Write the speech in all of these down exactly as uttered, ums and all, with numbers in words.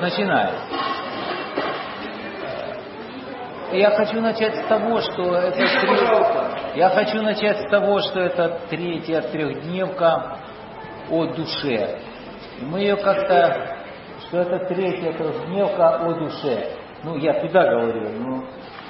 начинаем. Я хочу начать с того, что это треть... Я хочу начать с того, что это третья трехдневка о душе. И мы ее как-то, что это третья трехдневка о душе. Ну, я туда говорю, ну.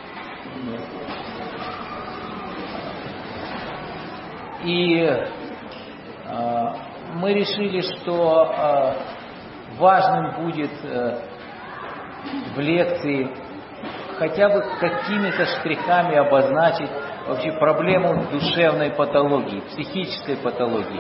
И э, мы решили, что э, важным будет э, в лекции хотя бы какими-то штрихами обозначить вообще проблему душевной патологии, психической патологии.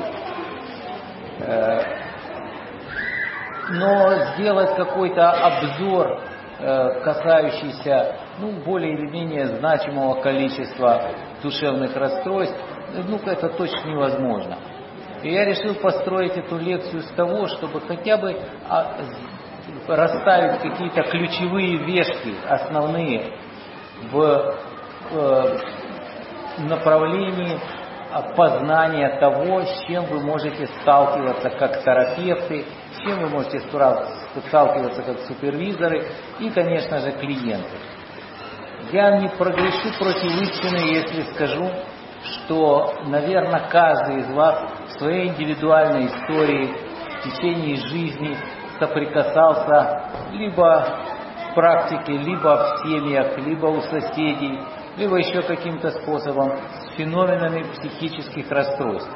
Но сделать какой-то обзор, касающийся, ну, более или менее значимого количества душевных расстройств, ну, это точно невозможно. И я решил построить эту лекцию с того, чтобы хотя бы расставить какие-то ключевые вешки, основные, в э, направлении познания того, с чем вы можете сталкиваться как терапевты, с чем вы можете сталкиваться как супервизоры и, конечно же, клиенты. Я не прогрешу против истины, если скажу, что, наверное, каждый из вас в своей индивидуальной истории в течение жизни соприкасался либо в практике, либо в семьях, либо у соседей, либо еще каким-то способом с феноменами психических расстройств.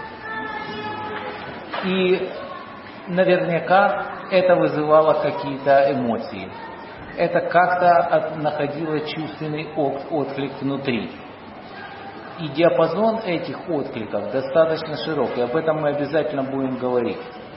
И наверняка это вызывало какие-то эмоции. Это как-то находило чувственный отклик внутри. И диапазон этих откликов достаточно широк, и об этом мы обязательно будем говорить.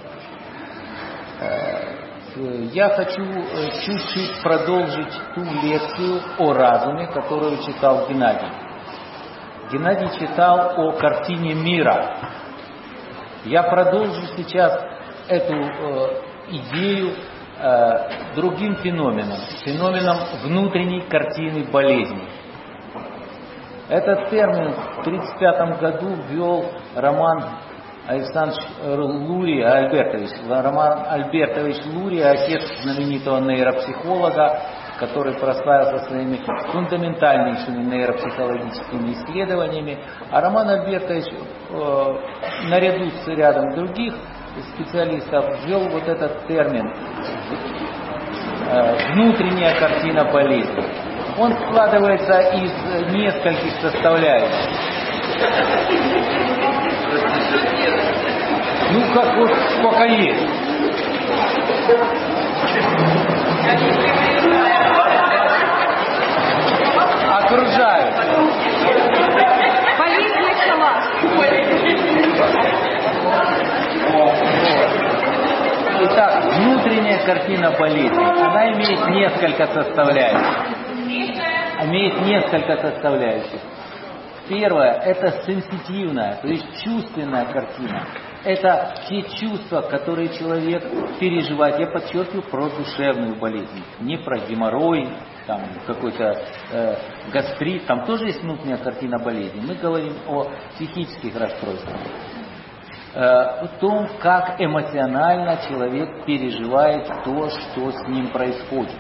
Я хочу чуть-чуть продолжить ту лекцию о разуме, которую читал Геннадий. Геннадий читал о картине мира. Я продолжу сейчас эту э, идею э, другим феноменом, феноменом внутренней картины болезни. Этот термин в тридцать пятом году ввел Роман Александрович Лурий Альбертович. Роман Альбертович Лурий, отец знаменитого нейропсихолога, который прославился своими фундаментальнейшими нейропсихологическими исследованиями. А Роман Альбертович, э, наряду с рядом других специалистов, ввел вот этот термин э, «внутренняя картина болезни». Он складывается из нескольких составляющих. Ну, как вот сколько есть. Окружают. Болезнь начала. Итак, внутренняя картина болезни. Она имеет несколько составляющих. Имеет несколько составляющих. Первое – это сенситивная, то есть чувственная картина. Это те чувства, которые человек переживает. Я подчеркиваю про душевную болезнь, не про геморрой, там какой-то э, гастрит. Там тоже есть внутренняя картина болезни. Мы говорим о психических расстройствах. Э, о том, как эмоционально человек переживает то, что с ним происходит.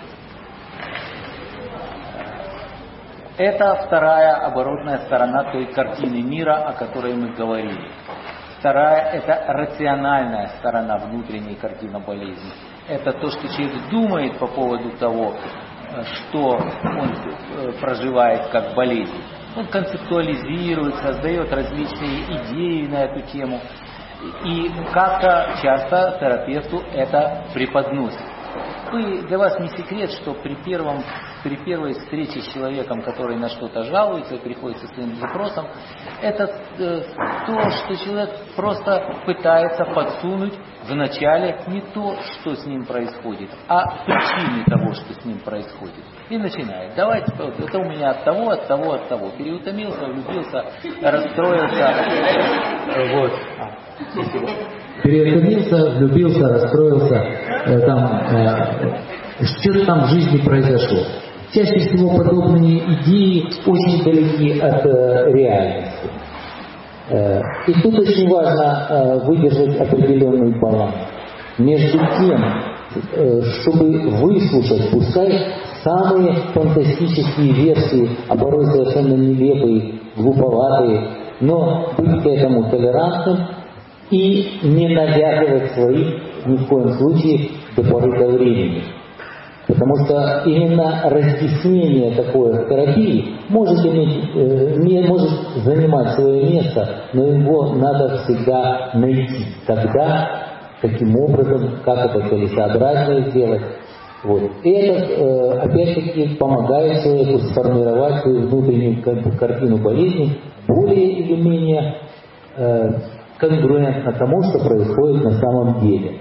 Это вторая оборотная сторона той картины мира, о которой мы говорили. Вторая – это рациональная сторона внутренней картины болезни. Это то, что человек думает по поводу того, что он проживает как болезнь. Он концептуализирует, создает различные идеи на эту тему. И как-то часто терапевту это преподносит. Вы, для вас не секрет, что при, первом, при первой встрече с человеком, который на что-то жалуется и приходит со своим запросом, это э, то, что человек просто пытается подсунуть вначале не то, что с ним происходит, а причины того, что с ним происходит. И начинает. Давайте, это у меня от того, от того, от того. Переутомился, влюбился, расстроился. Вот. Переутомился, влюбился, расстроился, э, там, э, что-то там в жизни произошло. Чаще всего подобные идеи очень далеки от э, реальности. Э, и тут очень важно э, выдержать определенный баланс между тем, чтобы выслушать, пускай самые фантастические версии, а порой совершенно нелепые, глуповатые, но быть к этому толерантным и не навязывать свои ни в коем случае до поры до времени. Потому что именно разъяснение такое в терапии может, иметь, э, не, может занимать свое место, но его надо всегда найти. Когда, каким образом, как это целесообразно сделать. Вот. И это, э, опять-таки, помогает человеку сформировать свою внутреннюю картину болезни более или менее э, конгруентно тому, что происходит на самом деле.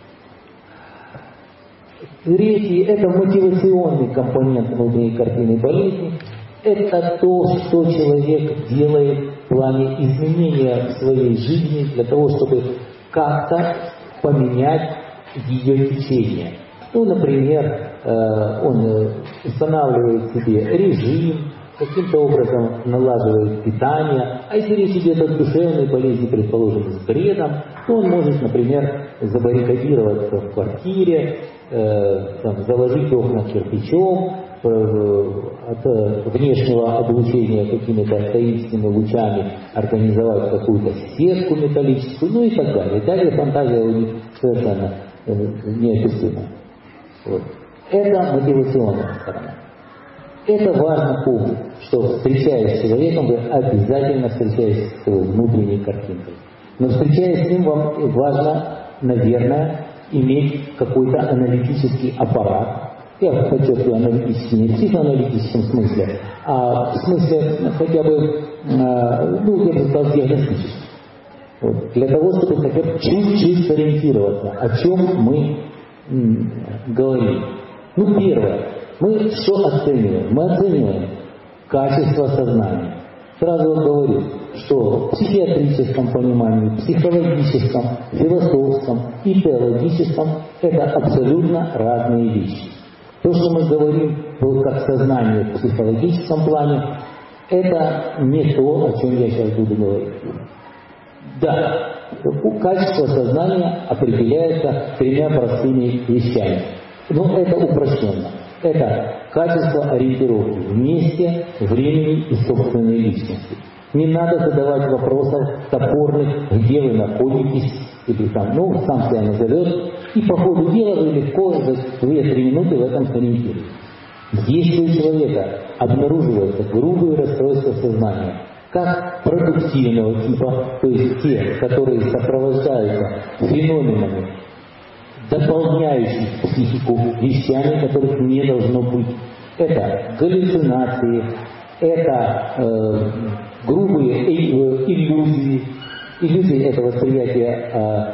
Третий – это мотивационный компонент внутренней картины болезни. Это то, что человек делает в плане изменения в своей жизни для того, чтобы как-то поменять ее течение. Ну, например, он устанавливает себе режим, каким-то образом налаживает питание. А если речь идет о душевной болезни, предположим, с бредом, то он может, например, забаррикадироваться в квартире, э, там, заложить окна кирпичом, э, от внешнего облучения какими-то таинственными лучами организовать какую-то сетку металлическую, ну и так далее. Далее фантазия у них совершенно э, неописуема. Вот. Это мотивационная сторона. Это важно помнить, что встречаясь с человеком, вы обязательно встречаетесь с его внутренней картинкой. Но встречаясь с ним, вам важно, наверное, иметь какой-то аналитический аппарат. Я подчеркиваю, аналитический, не в психоаналитическом смысле, а в смысле хотя бы, ну, я бы сказал, диагностический. Вот. Для того, чтобы хотя бы чуть-чуть сориентироваться, о чем мы м, говорим. Ну, первое. Мы что оцениваем? Мы оцениваем качество сознания. Сразу вам говорю, что в психиатрическом понимании, психологическом, философском и теологическом это абсолютно разные вещи. То, что мы говорим как сознание в психологическом плане, это не то, о чем я сейчас буду говорить. Да, качество сознания определяется тремя простыми вещами. Но это упрощенно. Это качество ориентировки в месте, времени и собственной личности. Не надо задавать вопросов топорных, где вы находитесь, или там, ну, сам себя назовет, и по ходу дела вы легко за две-три минуты в этом сориентируетесь. Если у человека обнаруживается грубые расстройства сознания, как продуктивного типа, то есть те, которые сопровождаются феноменами, дополняющих психику вещами, которых не должно быть. Это галлюцинации, это э, грубые э, иллюзии. Иллюзии – это восприятие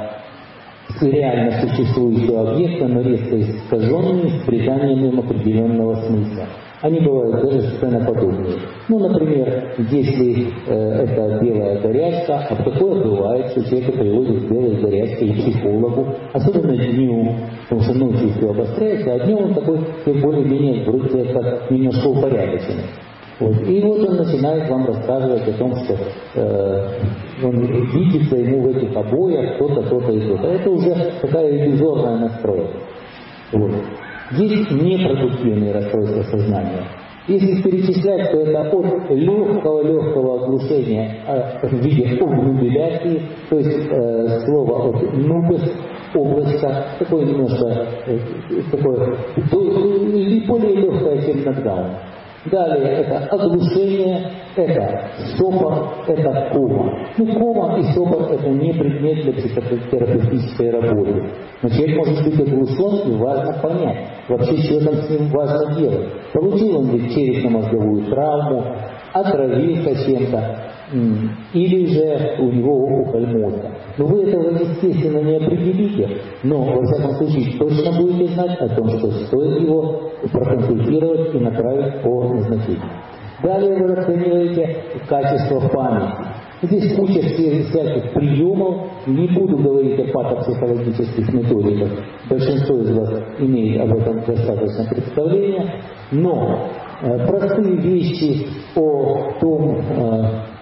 э, реально существующего объекта, но резко искаженные с придания определенного смысла. Они бывают даже сценоподобные. Ну, например, если э, это белая горячка, а такое бывает, что человека приводит с белой горячкой к психологу, особенно днем, потому что ночью все обостряется, а днем он такой более-менее вроде как немножко упорядоченный. Вот. И вот он начинает вам рассказывать о том, что э, он видится ему в этих обоях то-то, то-то и то-то. Это уже такая иллюзорная настройка. Вот. Есть непродуктивные расстройства сознания. Если перечислять, то это от легкого-легкого оглушения э, в виде обнубиляции, то есть э, слово от нубес, облачко, такое немножко, э, такое, более легкое, чем нокдаун. Далее это оглушение, это стопор, это кома. Ну, кома и стопор это не предмет для психотерапевтической работы. Но человек может быть оглушен, и важно понять, вообще что там с ним важно делать. Получил он ли черепно-мозговую травму, отравился чем-то, или же у него опухоль мозга. Но вы этого, естественно, не определите, но, во всяком случае, точно будете знать о том, что стоит его проконсультировать и направить по назначению. Далее вы оцениваете качество памяти. Здесь куча всяких приемов, не буду говорить о патопсихологических методиках, большинство из вас имеет об этом достаточно представления, но э, простые вещи о том, э,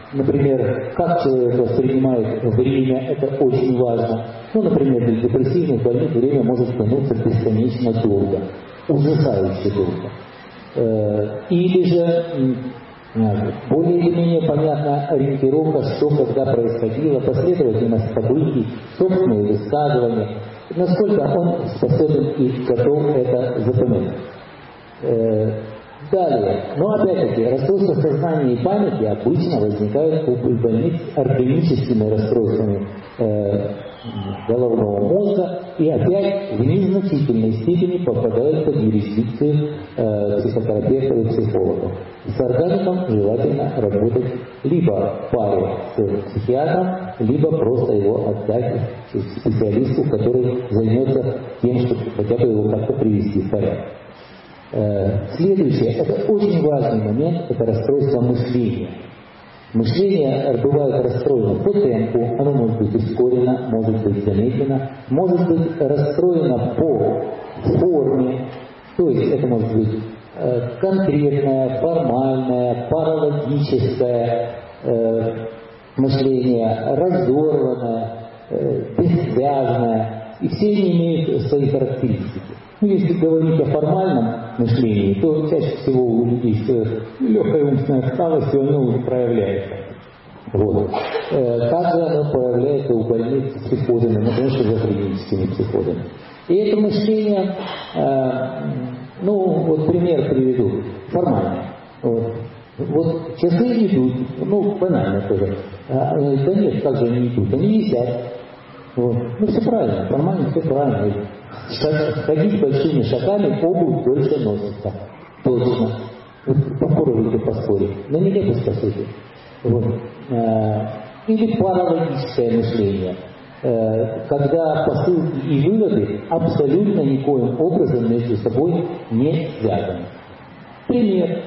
например, как человек воспринимает время, это очень важно. Ну, например, для депрессивных больных время может тянуться бесконечно долго, ужасающе долго. Или же более или менее понятна ориентировка, что когда происходило, последовательность событий, собственные высказывания, насколько он способен и готов это запомнить. Далее, но опять-таки, расстройства сознания и памяти обычно возникают у больных с органическими расстройствами э, головного мозга и опять в незначительной степени попадают под юрисдикцию э, психотерапевтов и психологов. С органиком желательно работать либо в паре с психиатром, либо просто его отдать специалисту, который займется тем, чтобы хотя бы его как-то привести в порядок. Следующее, это очень важный момент, это расстройство мышления. Мышление бывает расстроено по темпу, оно может быть ускорено, может быть замедлено, может быть расстроено по форме, то есть это может быть конкретное, формальное, паралогическое э, мышление, разорванное, э, бессвязное, и все они имеют свои характеристики. Ну, если говорить о формальном мышлении, то чаще всего у людей с легкой умственной отсталостью оно проявляется. Вот. Также оно проявляется у больных с психозами, например, шизофреническими психозами. И это мышление, э, ну, вот пример приведу, формальное. Вот. Вот часы идут, ну, банально тоже. А, да нет, как же они идут? Они висят. Вот. Ну, все правильно, формально все правильно. Ходить большими шагами, обувь дольше носится. Точно. Попробуйте поспорить. Но не лето спасите. Вот. Или паралогическое мышление. Когда посылки и выводы абсолютно никоим образом между собой не связаны. Пример.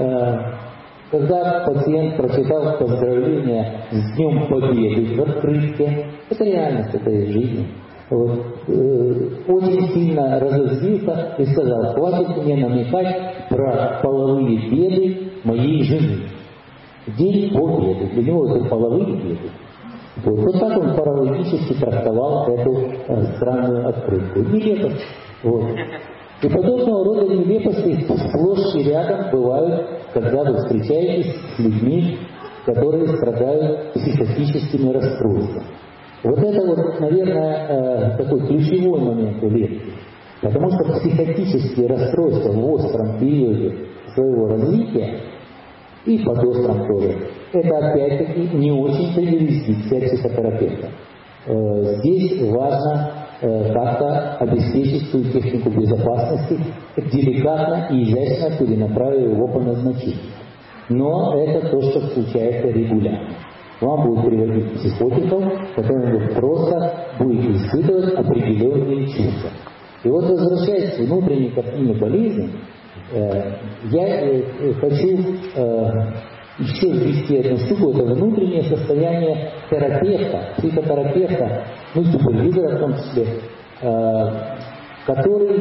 Когда пациент прочитал поздравления с Днем Победы в открытке, это реальность этой жизни. Вот, э, очень сильно разозлился и сказал: хватит мне намекать про половые беды моей жены. День Победы. Для него это половые беды. Вот, вот так он паралогически трактовал эту э, странную открытку. Нелепость. Вот. И подобного рода нелепости сплошь и рядом бывают, когда вы встречаетесь с людьми, которые страдают психотическими расстройствами. Вот это вот, наверное, такой ключевой момент у лекции. Потому что психотические расстройства в остром периоде своего развития, и подостром тоже, это опять-таки не очень-то юрисдикция психотерапевта. Здесь важно как-то обеспечить свою технику безопасности, деликатно и изящно перенаправив его по назначению. Но это то, что случается регулярно. Вам будут приводить психотиков, которым вы просто будете испытывать определенные чувства. И вот, возвращаясь к внутренней картине болезни, э, я э, хочу э, еще ввести одну штуку, это внутреннее состояние терапевта, психотерапевта, ну и супервизора в том числе, э, который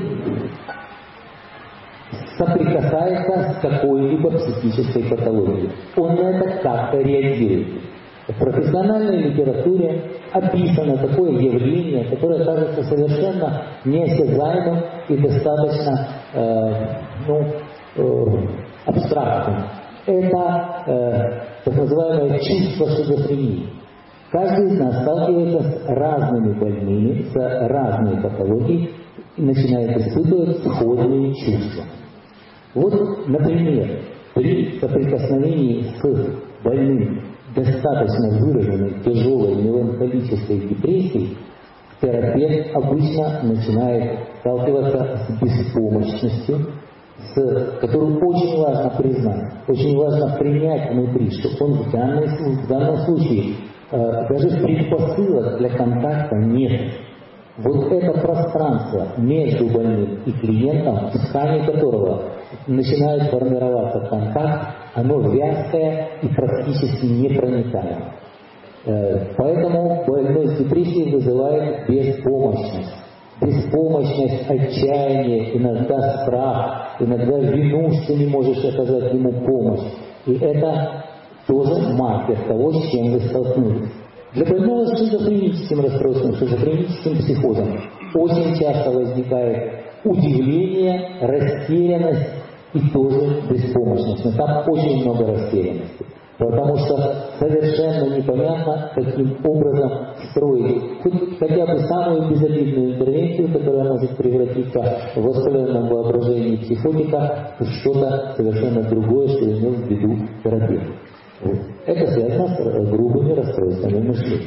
соприкасается с какой-либо психической патологией. Он на это как-то реагирует. В профессиональной литературе описано такое явление, которое кажется совершенно неосязаемым и достаточно э, ну, э, абстрактным. Это э, так называемое чувство шизофрении. Каждый из нас сталкивается с разными больными, с разной патологией и начинает испытывать сходные чувства. Вот, например, при соприкосновении с больным достаточно выраженной тяжелой меланхолической депрессией, терапевт обычно начинает сталкиваться с беспомощностью, с, которую очень важно признать, очень важно принять внутри, что он в, данной, в данном случае э, даже предпосылок для контакта нет. Вот это пространство между больным и клиентом, в ткани которого начинает формироваться контакт, оно вязкое и практически непроницаемо. Поэтому больной с депрессией вызывает беспомощность. Беспомощность, отчаяние, иногда страх, иногда вину, что не можешь оказать ему помощь. И это тоже маркер того, с чем вы столкнулись. Для больного с шизофреническим расстройством, шизофреническим психозом очень часто возникает удивление, растерянность и тоже беспомощность. Но там очень много растерянности. Потому что совершенно непонятно, каким образом строить хоть, хотя бы самую безобидную интервенцию, которая может превратиться в воспаленном воображении психотика в что-то совершенно другое, что имел в виду терапевт. Вот. Это связано с грубыми расстройствами мышления.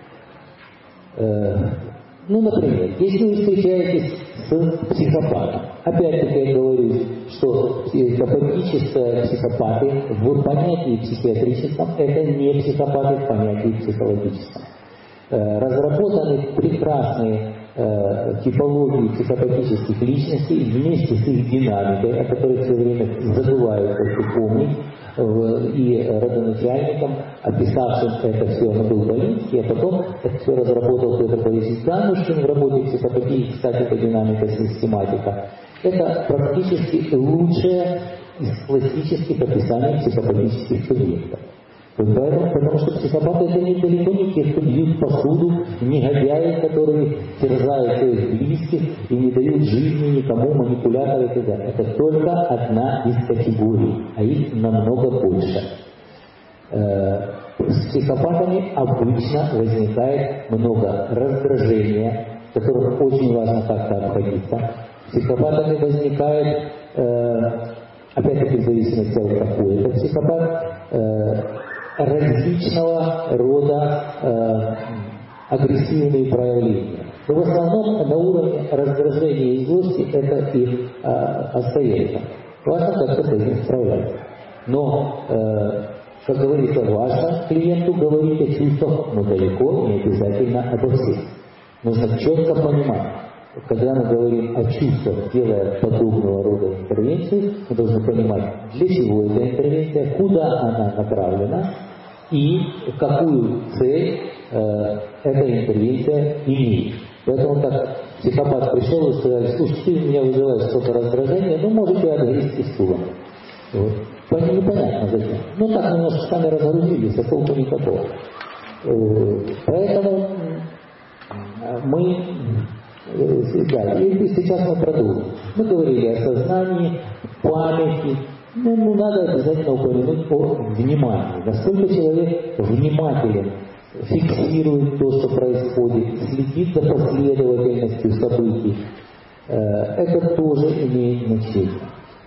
Э, ну, например, если вы встречаетесь с психопатом, опять-таки я говорю, что психопатические психопаты в понятии психиатрическом это не психопаты в понятии психологическом. Э, разработаны прекрасные э, типологии психопатических личностей вместе с их динамикой, о которой все время забывают как помнить, и родоначальником, описавшим это все, он был Болинский, а потом это все разработал Петр Борисович Ганушкин в работе «Психопатии», кстати, по динамика систематика. Это практически лучшее из классических описаний психопатических субъектов. Поэтому, потому что психопаты это не далеко не те, кто бьют посуду, негодяи, которые терзают своих близких и не дают жизни никому, манипуляторы и так далее. Это только одна из категорий, а их намного больше. С психопатами обычно возникает много раздражения, с которым очень важно как-то обходиться. С психопатами возникает, опять-таки в зависимости от того, какой это психопат, различного рода э, агрессивные проявления. Но в основном на уровне раздражения и злости это и э, остается. Важно как-то с этим справляться. Но, э, как говорится, важно клиенту говорить о чувствах, но далеко не обязательно обо всех. Нужно четко понимать, когда мы говорим о чувствах, делая подобного рода интервенцию, мы должны понимать, для чего эта интервенция, куда она направлена и какую цель э, эта интервенция имеет. Поэтому так психопат пришел и сказал: слушай, ты меня вызываешь столько раздражения, ну можете отгрести стулом. Вот. Непонятно зачем. Ну так немножко сами разгрузились, а толку никакого. Э, поэтому мы Да, и сейчас мы продолжим. Мы говорили о сознании, памяти. Ну, ну, надо обязательно упомянуть о внимании. Насколько человек внимателен, фиксирует то, что происходит, следит за последовательностью событий. Это тоже имеет значение.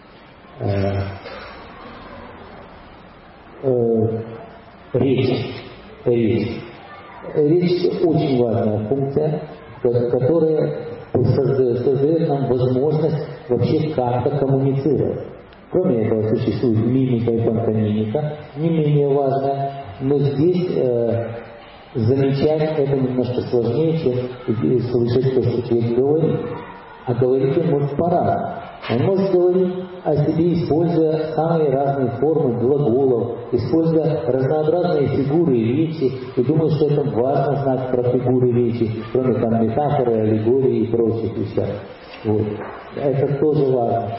Речь. Речь. Речь очень важная функция, которая создает, создает нам возможность вообще как-то коммуницировать. Кроме этого существует мимика и пантомимика, не менее важная, но здесь э, замечать это немножко сложнее, чем слышать то, что человек говорит. А говорить он может по-разному. Он может говорить о себе, используя самые разные формы глаголов, используя разнообразные фигуры речи, и думаю, что это важно знать про фигуры речи, кроме там метафоры, аллегории и прочих вещей. Вот. Это тоже важно.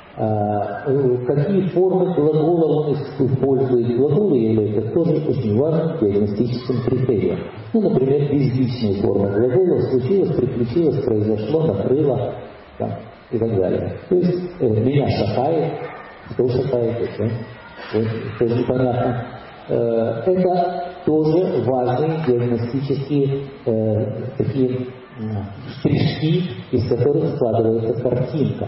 А, какие формы глаголов он использует? Глаголы являются тоже очень важным диагностическим критерием. Ну, например, безличные формы глаголов: случилось, приключилось, произошло, накрыло, там, и так далее. То есть э, меня шатает, кто шатает, это, вот, тоже непонятно. Э, это тоже важные диагностические э, такие э, штришки, из которых складывается картинка.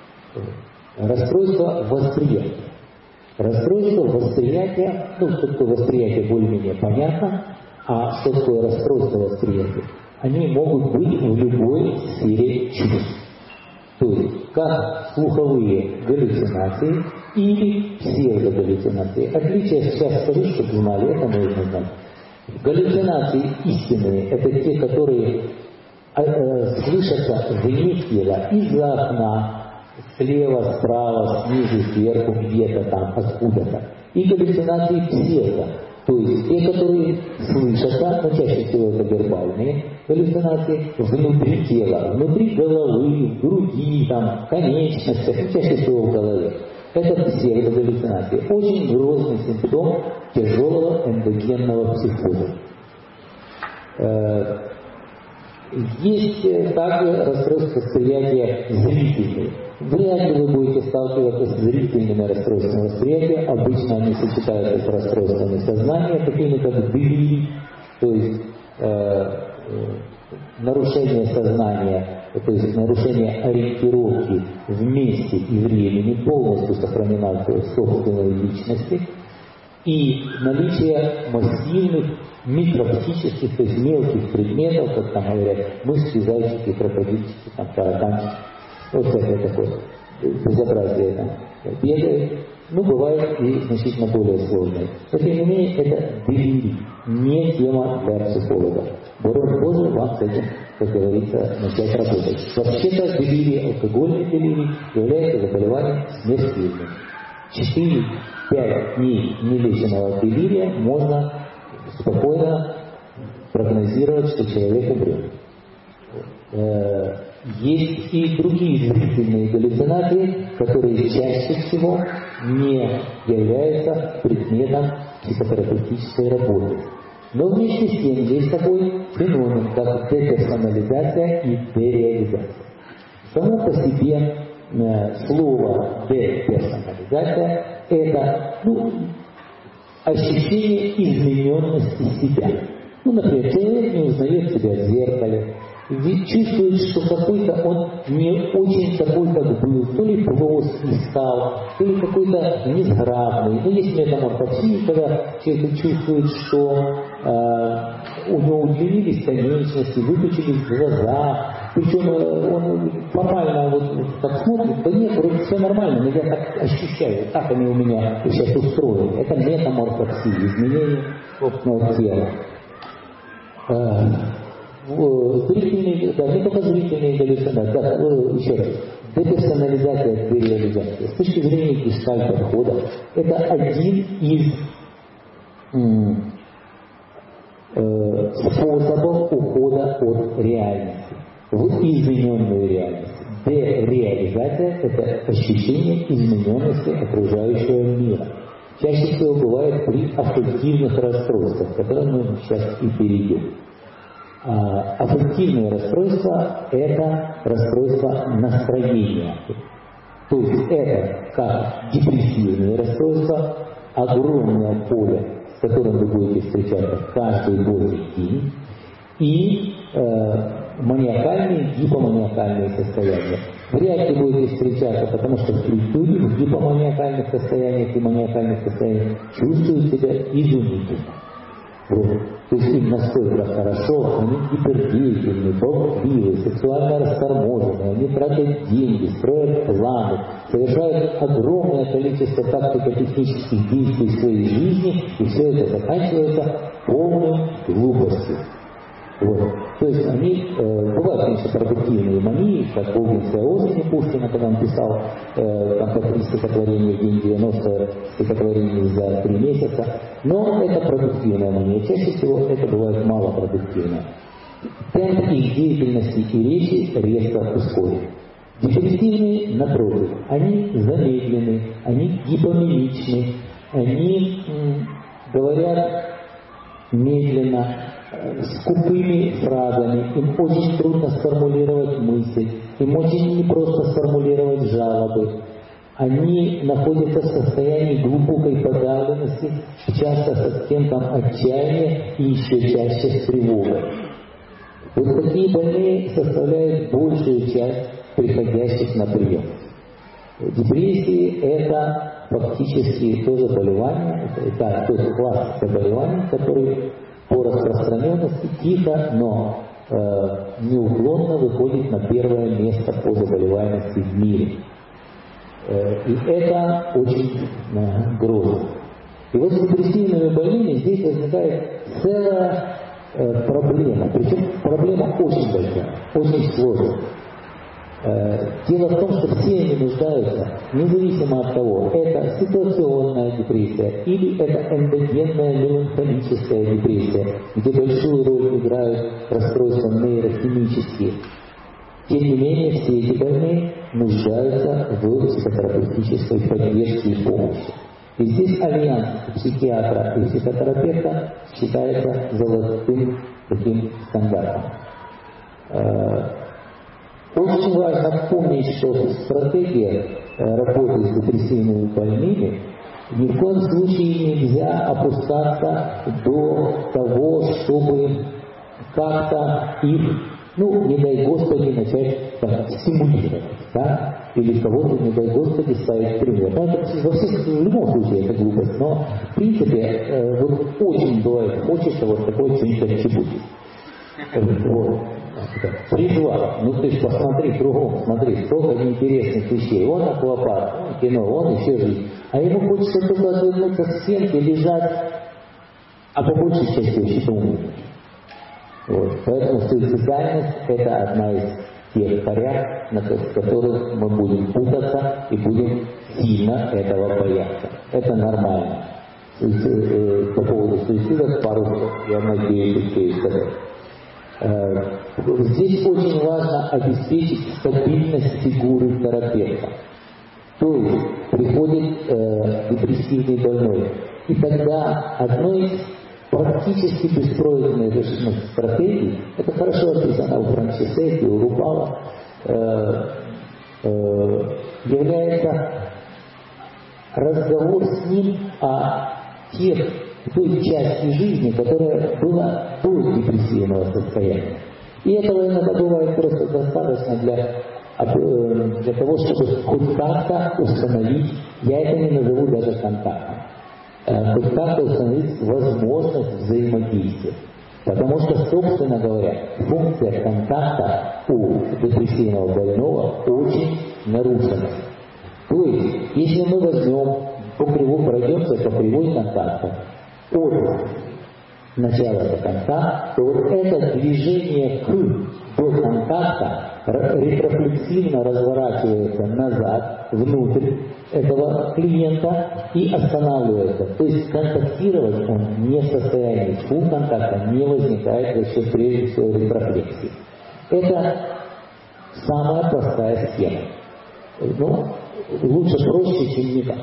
Расстройство восприятия. Расстройство восприятия, ну, что такое восприятие, более-менее понятно, а что такое расстройство восприятия? Они могут быть в любой сфере чувств. То есть, как слуховые галлюцинации или псевдогаллюцинации. Отличие сейчас скажу, чтобы знали, это нужно знать. Галлюцинации истинные — это те, которые э, э, слышатся вне тела, из-за окна, слева, справа, снизу, сверху, где-то там, откуда-то. И галлюцинации псевдо, то есть те, которые слышатся, но чаще всего это вербальные галлюцинации, внутри тела, внутри головы, в груди, там, в конечностях, чаще всего в голове. Это псевдогаллюцинации. Очень грозный симптом тяжелого эндогенного психоза. Есть также расстройство восприятия зрительные. Вряд ли вы будете сталкиваться с зрительными расстройствами восприятия. Обычно они сочетаются с расстройствами сознания, такими как делирий, то есть э, э, нарушение сознания, то есть нарушение ориентировки в месте и времени, полностью сохранена собственной личности, и наличие массивных микропсихических, то есть мелких предметов, как там говорят, мышки, зайчики, крокодильчики, там, тараканчики, вот всякое такое безобразие там бегает. Ну, бывает и значительно более сложное. Но, тем не менее, это делирий, не тема для психолога. Бороться Боже, вам с этим, как говорится, начать работать. Вообще-то делирий, алкогольный делирий является заболеванием смертельным. четыре-пять дней нелеченного делирия можно спокойно прогнозировать, что человек умрет. Есть и другие зрительные галлюцинации, которые чаще всего не являются предметом психотерапевтической работы. Но вместе с тем есть такой феномен, как деперсонализация и дереализация. Само по себе э, слово деперсонализация – это ну, ощущение измененности себя. Ну, например, человек не узнает себя в зеркале, ведь чувствует, что какой-то он не очень такой, как был, то ли плоский стал, то ли какой-то несграбный. Ну, есть метаморфозия, когда человек чувствует, что э, у него удлинились конечности, выпучились глаза, причем он формально вот так смотрит, да нет, вроде все нормально, но я так ощущаю, так они у меня сейчас устроены. Это метаморфозия, изменение собственного тела. Зрительные, да, не только зрительные галлюцинации, да, еще раз, деперсонализация, дереализация. С точки зрения гештальт-подхода, это один из м, э, способов ухода от реальности в измененную реальность. Дереализация – это ощущение измененности окружающего мира. Чаще всего бывает при аффективных расстройствах, к которым мы сейчас и перейдем. Аффективное расстройство – это расстройство настроения. То есть это как депрессивное расстройство, огромное поле, с которым вы будете встречаться каждый божий день, и э, маниакальные, гипоманиакальные состояния. Вряд ли будете встречаться, потому что люди в гипоманиакальных состояниях и маниакальных состояниях чувствуют себя изумительно. Вот. То есть им настолько хорошо, они гипердеятельны, болтливы, сексуально расторможены, они тратят деньги, строят планы, совершают огромное количество тактико-технических действий в своей жизни, и все это заканчивается полной глупостью. Вот. То есть они, э, бывают, конечно, продуктивные мании, как «Волгинская осень» Пушкина, когда он писал э, там, по три стихотворения в день, девяносто стихотворений за три месяца, но это продуктивная мания. Чаще всего это бывает малопродуктивно. Темп их деятельности и речи резко ускорен. Депрессивные, напротив, они замедлены, они гипомимичны, они м, говорят медленно, скупыми фразами, им очень трудно сформулировать мысли, им очень непросто сформулировать жалобы. Они находятся в состоянии глубокой подавленности, часто с оттенком отчаяния и еще чаще с тревогой. Вот такие больные составляют большую часть приходящих на прием. Депрессии – это фактически то заболевание, это тот класс заболеваний, который по распространенности тихо, но э, неуклонно выходит на первое место по заболеваемости в мире. Э, и это очень э, грозно. И вот с депрессивными больными здесь возникает целая э, проблема. Причем проблема очень большая, очень сложная. Дело в том, что все они нуждаются, независимо от того, это ситуационная депрессия или это эндогенная меланхолическая депрессия, где большую роль играют расстройства нейрохимические. Тем не менее, все эти больные нуждаются в психотерапевтической поддержке и помощи. И здесь альянс психиатра и психотерапевта считается золотым таким стандартом. Очень важно помнить, что стратегия работы с депрессивными больными ни в коем случае нельзя опускаться до того, чтобы как-то их, ну, не дай Господи, начать там, стимулировать, да? Или кого-то, не дай Господи, ставить пример. Ну, это, во всех, в любом случае это глупость, но в принципе э, вот очень бывает, хочется вот такой что-нибудь чебучить. Вот. Призва. Ну ты ж посмотри кругом, смотри, сколько интересных вещей. Вон аквапарк, вон кино, вон еще жизнь. А ему хочется только отвернуться к стенке, лежать, а по большей части вообще-то умеет. Вот. Поэтому суицидальность – это одна из тех порядков, на которых мы будем путаться и будем сильно этого бояться. Это нормально. По поводу суицида пару слов я надеюсь успею сказать. Здесь очень важно обеспечить стабильность фигуры терапевта. То есть приходит э, депрессивный больной. И тогда одной из практически беспроигрышных решенных стратегий, это хорошо описано у Франчесетти, у Рубала, э, э, является разговор с ним о тех той части жизни, которая была до депрессивного состояния. И этого иногда бывает просто достаточно для, для того, чтобы хоть как-то установить, я это не назову даже контактом, хоть как-то установить возможность взаимодействия. Потому что, собственно говоря, функция контакта у депрессивного больного очень нарушена. То есть, если мы возьмем, по кривой пройдемся по кривой контакта, от начала до конца, то вот это движение к до контакта ретрофлексивно разворачивается назад, внутрь этого клиента и останавливается. То есть контактировать он не в состоянии, фул контакта не возникает за счет прежде всего ретрофлексии. Это самая простая схема. Ну, лучше проще, чем никак.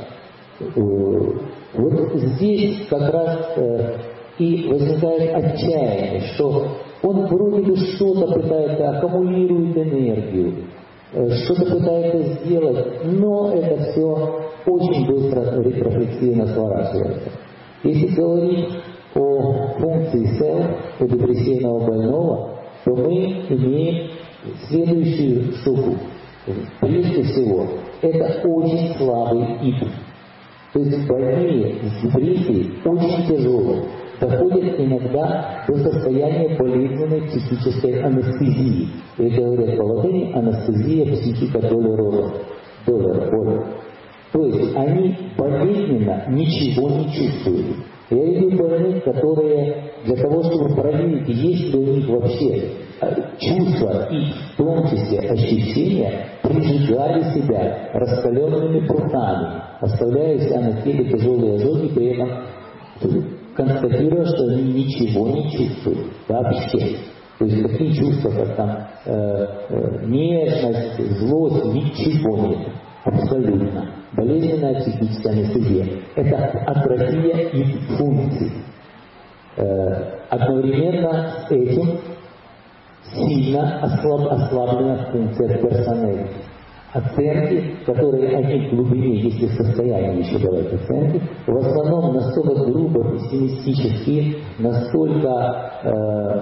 Вот здесь как раз э, и возникает отчаяние, что он вроде бы что-то пытается, аккумулирует энергию, э, что-то пытается сделать, но это все очень быстро ретрофлексивно сворачивается. Если говорить о функции селф у депрессивного больного, то мы имеем следующую штуку. Прежде всего, это очень слабый ИП. То есть больные с депрессией очень тяжелые, доходят иногда до состояния болезненной психической анестезии. И говорят по латыни анестезия психика доллара. Доллара. То есть они болезненно ничего не чувствуют. Я видел больных, которые для того, чтобы проверить, есть ли у них вообще чувства и в том числе ощущения, прижигали себя раскаленными прутами, оставляя себя на теле тяжелые ожоги, при этом констатируя, что они ничего не чувствуют вообще. То есть такие чувства, как там э, э, нежность, злость, ничего нет. Абсолютно. Болезненная психическая анестезия. Это атрофия их функций. Э, одновременно с этим сильно ослаб, ослаблена функция персонали. Оценки, которые они в глубине, если в состоянии еще давать оценки, в основном настолько грубо пессимистические, настолько э,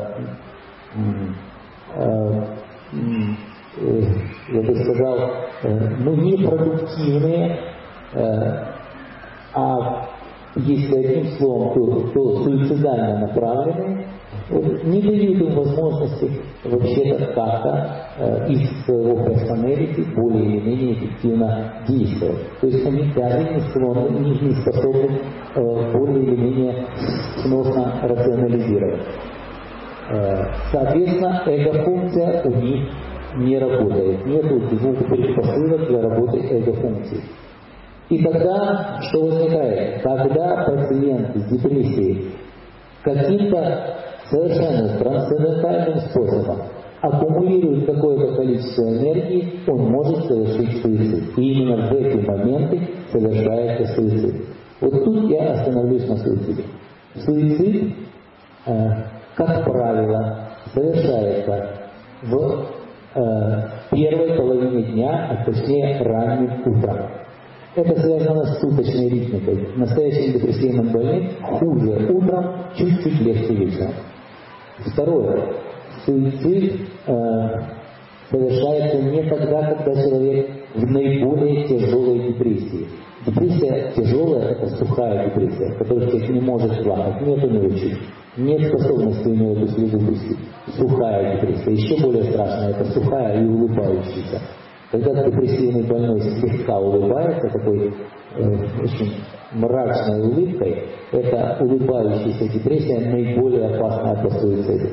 э, э, я бы сказал, э, ну, непродуктивные, э, а если одним словом, то, то суицидально направленные, вот, не дают им возможности вообще-то как-то э, из своего персоналити более или менее эффективно действовать. То есть они даже не склонны, не, не способны э, более или менее сносно рационализировать. Э, соответственно, эго-функция у них не работает. Нету двух предпосылок для работы эго-функции. И тогда, что возникает? Когда пациент с депрессией каким-то совершенно трансцендентальным способом аккумулирует какое-то количество энергии, он может совершить суицид. И именно в эти моменты совершается суицид. Вот тут я остановлюсь на суициде. Суицид, э, как правило, совершается в э, первой половине дня, а точнее ранним утром. Это связано с суточной ритмикой. Настоящим депрессивным больным хуже утром, чуть-чуть легче вечером. Второе. Суицид э, совершается не тогда, когда человек в наиболее тяжелой депрессии. Депрессия тяжелая – это сухая депрессия, в которой человек не может плакать, нет умеючи, нет способности у него эту слезу пустить. Сухая депрессия. Еще более страшная – это сухая и улыбающаяся. Когда депрессивный больной слегка улыбается, такой э, очень мрачной улыбкой, это улыбающаяся депрессия наиболее опасная по суициду.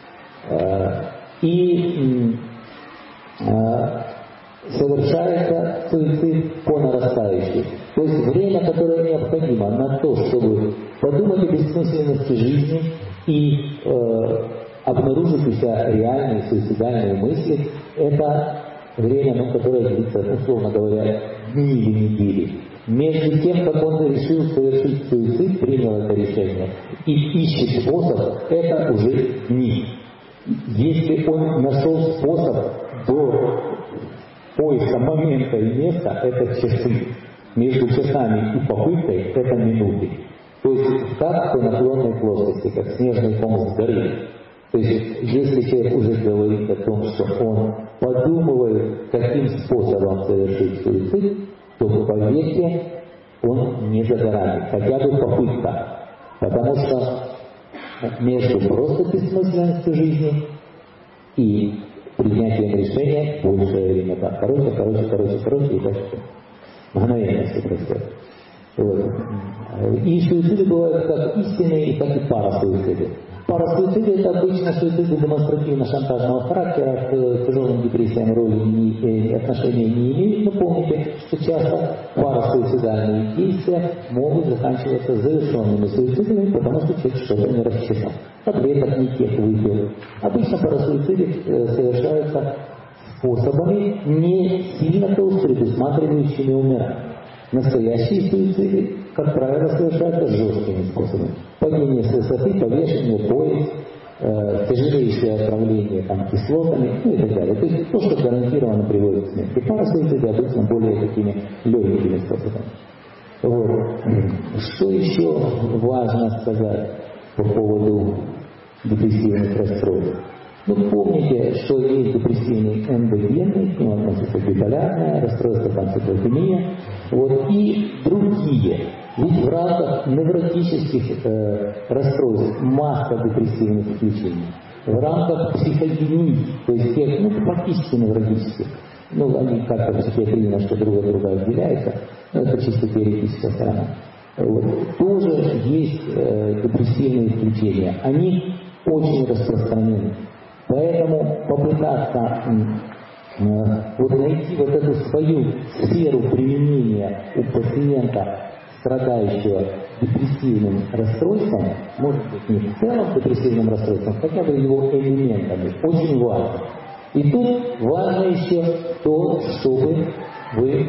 Э, и э, совершается суицид по нарастающей. То есть время, которое необходимо на то, чтобы подумать о бессмысленности жизни и э, обнаружить у себя реальные суицидальные мысли, это время, ну, которое длится, условно говоря, дни или недели. Между тем, как он решил совершить суицид, принял это решение и ищет способ, это уже дни. Если он нашел способ до поиска момента и места, это часы. Между часами и попыткой это минуты. То есть как по наклонной плоскости, как снежный ком с горы. То есть если человек уже говорит о том, что он подумывает, каким способом совершить суицид, то поверьте, он не за горами, хотя бы попытка. Потому что между просто бессмысленностью жизни и принятием решения большее время. Так, короче, короче, короче, короче, и дальше. Мгновенно все происходит. Вот. И суициды бывают как истинные, так и парасуициды. Парасуициды – это обычно суициды демонстративно-шантажного характера, к тяжелым депрессиям роли и отношения не имеют. Но помните, что часто парасуицидальные действия могут заканчиваться завершенными суицидами, потому что человек что-то не рассчитал. Таблеток не тех выпил. Обычно парасуициды совершаются способами, не сильно-то уж предусматривающими умирание. Настоящие суициды, как правило, совершаются жесткими способами. Падение с высоты, повешение, поезд, э, тяжелейшее отравление там, кислотами, ну и так далее. То есть то, что гарантированно приводит к смерти. Парасуициды обычно более такими легкими способами. Вот. Что еще важно сказать по поводу депрессивных расстройств? Ну, помните, что есть депрессивный эндогенный, к нему относится биполярное расстройство, панциклопения, вот, и другие. Ведь в рамках невротических э, расстройств масса депрессивных исключений. В рамках психогении, то есть тех, ну, практически невротических, ну, они как-то в психиатрии немножко друг от друга отделяются, но это чисто теоретическая сторона. Вот. Тоже есть э, депрессивные исключения. Они очень распространены. Поэтому попытаться э, вот найти вот эту свою сферу применения у пациента, страдающего депрессивным расстройством, может быть не в целом депрессивным расстройством, хотя бы его элементами, очень важно. И тут важно еще то, чтобы вы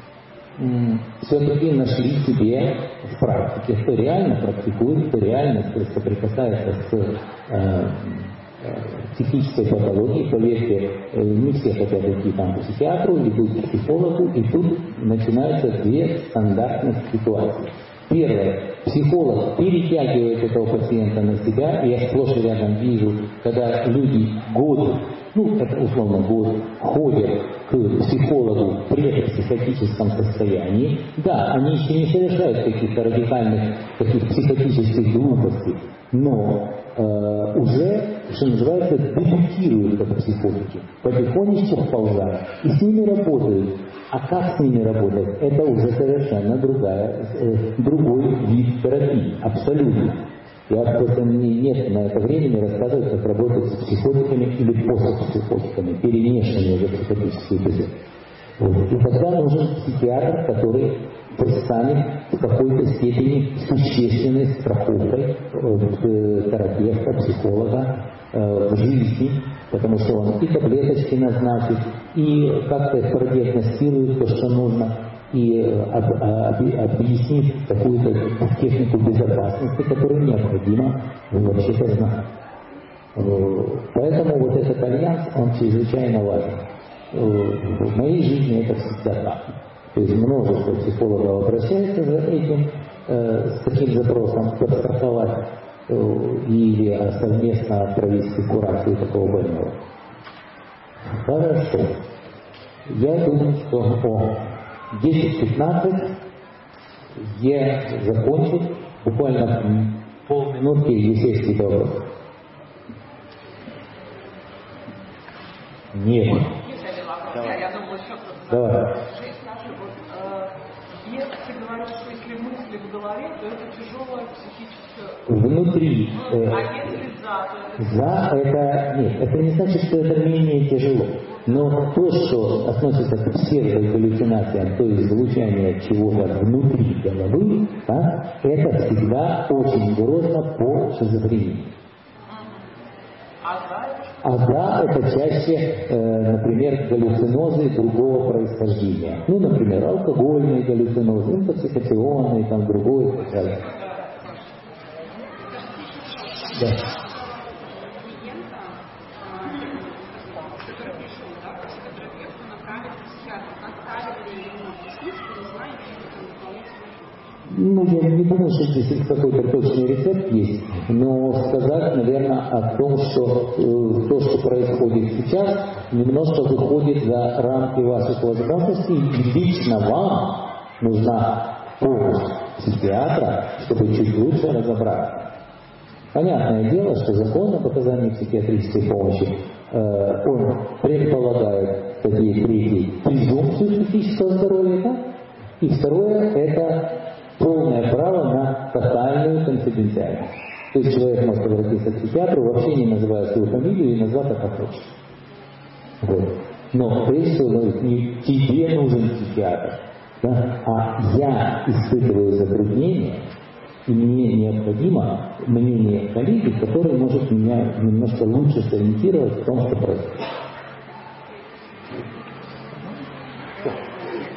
м, все-таки нашли себе в практике, кто реально практикует, кто реально соприкасается с э, психической патологией. Поверьте, не все хотят идти там к психиатру, идут к психологу, и тут начинаются две стандартных ситуации. Первое. Психолог перетягивает этого пациента на себя, и я сплошь и рядом вижу, когда люди год, ну, это условно год, ходят к психологу в предпсихотическом состоянии. Да, они еще не совершают каких-то радикальных таких психотических глупостей, но э, уже, что называется, дебютируют как психологи, потихонечку вползают, и с ними работают. А как с ними работать? Это уже совершенно другая, э, другой вид терапии, абсолютно. Я просто не, нет на это времени рассказывать, как работать с психотиками или постпсихотиками, перемешанные уже психотические эпизоды. Вот. И тогда нужен психиатр, который станет в какой-то степени существенной страховкой э, терапевта, психолога, э, в жизни, потому что он и таблеточки назначит, и как-то продиагностирует то, что нужно, и об, об, объяснит какую-то технику безопасности, которую необходимо вообще-то знать. Поэтому вот этот альянс, он чрезвычайно важен. В моей жизни это всегда так. То есть множество психологов обращается за этим, э, с таким запросом подстраховать э, или совместно провести курацию такого больного. Хорошо. Я думаю, что о десять пятнадцать я закончу. Буквально полминутки, если есть какие-то вопросы. Нет. Я, я думаю, еще просто... Давай. Жизнь наша, вот, э, если говорят, что если мысли в голове, то это тяжелое психическое... Внутри. Ну, Э, а если за, то это... за это... Нет, это не значит, что это менее тяжело. Но то, что относится к псевдогаллюцинациям, то есть звучание чего-то внутри головы, да, это всегда очень грозно по шизофрении. А за это... А да, это чаще, э, например, галлюцинозы другого происхождения. Ну, например, алкогольные галлюцинозы, интоксикационные, там, другое и так далее. Да. Ну, я не думаю, что здесь какой-то точный рецепт есть, но сказать, наверное, о том, что э, то, что происходит сейчас, немножко выходит за рамки ваших возможностей, и лично вам нужна помощь психиатра, чтобы чуть лучше разобраться. Понятное дело, что закон об оказании психиатрической помощи, э, он предполагает такие третий презумпцию психического здоровья, да? И второе – это полное право на тотальную конфиденциальность. То есть человек может обратиться к психиатру, вообще не называя свою фамилию и назвать это как хочет. Вот. Но прежде всего, не тебе нужен психиатр, да? А я испытываю затруднения, и мне необходимо мнение коллеги, который может меня немножко лучше сориентировать в том, что происходит.